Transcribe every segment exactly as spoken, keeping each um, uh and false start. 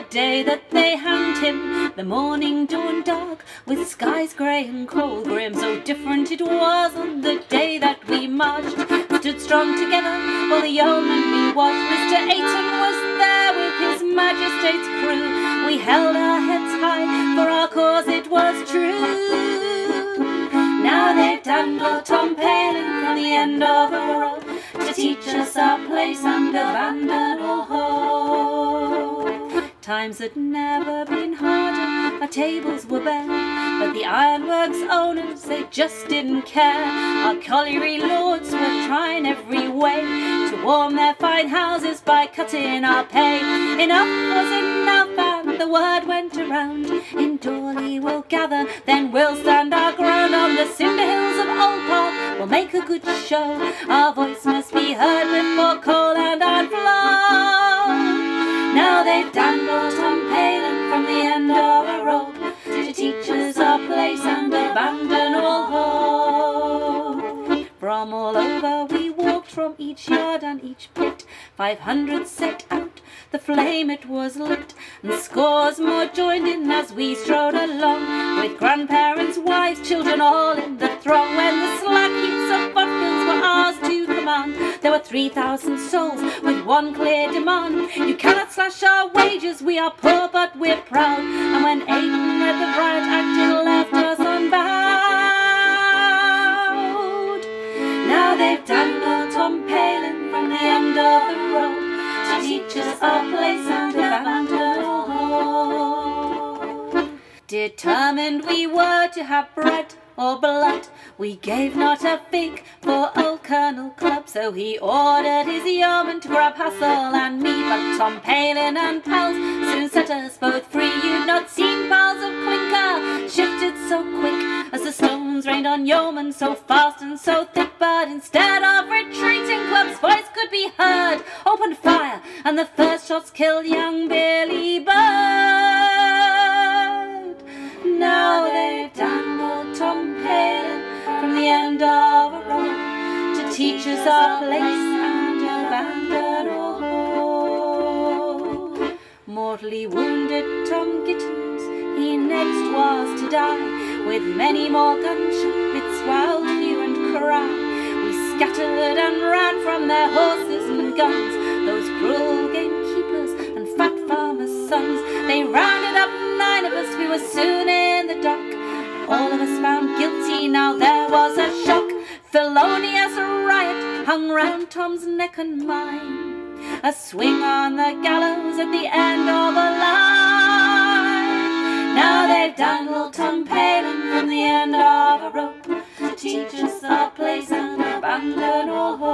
day that they hanged him. The morning dawned dark, with skies grey and cold grim. So different it was on the day that we marched. Stood strong together while the yeoman we watched. Mister Ayton was there with his Majesty's crew. We held our heads high, for our cause it was true. Now they've dandled Tom Palin from the end of a road to teach us our place under Bandon Hall. Times had never been harder, our tables were bare, but the ironworks owners, they just didn't care. Our colliery lords were trying every way to warm their fine houses by cutting our pay. Enough was enough, and the word went around. In Dawley we'll gather, then we'll stand our ground. On the cinder hills of Old Park we'll make a good show. Our voice must be heard before coal and iron flow. Now they've dandled Tom Palin from the end of a rope to teach us our place under Bandon Hall. From all over we walked, from each yard and each pit. Five hundred set out, the flame it was lit, and scores more joined in as we strode along, with grandparents, wives, children all in the throng. When the slack heaps of bottles were ours to command, there were three thousand souls with one clear demand. You cannot slash our wages, we are poor but we're proud. And when Ayton read the riot act, it left us unbowed. Now they've dandled Tom Palin from the end of the road to teach us our place under Bandon Hall. Determined we were to have bread or blood, we gave not a fig for old Colonel Clubb. So he ordered his yeoman to grab Hassel and me, but Tom Palin and pals soon set us both free. You've not seen piles of clinker shifted so quick as the stones rained on yeomen, so fast and so thick. But instead of retreating, Clubb's voice could be heard, opened fire, and the first shots killed young Billy Bird. Now they've dandled Tom Palin from the end of a road to teach us our place under Bandon Hall. Mortally wounded Tom Gittins, he next was to die, with many more gunshot bits while hue and cry. We scattered and ran from their horses and guns, those cruel gamekeepers and fat farmers' sons. They rounded up nine of us, we were soon in the dock, all of us found guilty. Now there was a shock, felonious riot hung round Tom's neck and mine, a swing on the gallows at the end of a line. Now they've dandled Tom Palin from the end of a rope to teach us our place under Bandon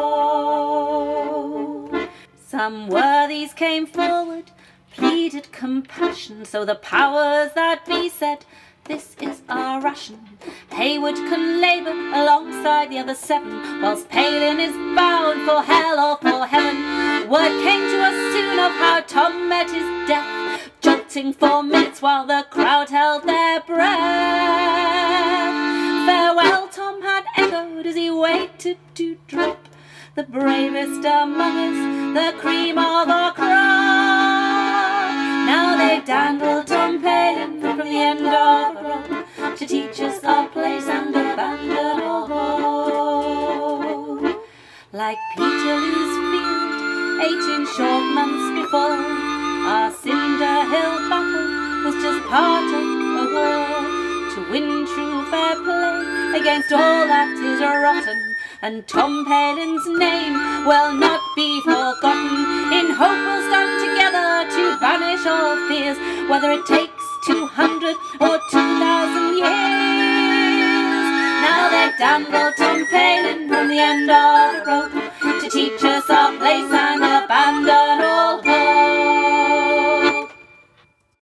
Hall. Some worthies came forward, pleaded compassion, so the powers that be said, this is our ration. Haywood can labour alongside the other seven, whilst Palin is bound for hell or for heaven. Word came to us soon of how Tom met his death, jolting for minutes while the crowd held their breath. Farewell Tom had echoed as he waited to drop, the bravest among us, the cream of our crop. Now they've dandled Tom Palin from the end of a road to teach us our place under Bandon Hall. Like Peterloo's field, eighteen short months before, our Cinder Hill battle was just part of a war, to win true fair play against all that is rotten, and Tom Palin's name will not be forgotten. In hope we'll stand together to banish all fears, whether it takes two hundred or two thousand years. Now they've dandled Tom Palin from the end of the road to teach us our place and abandon all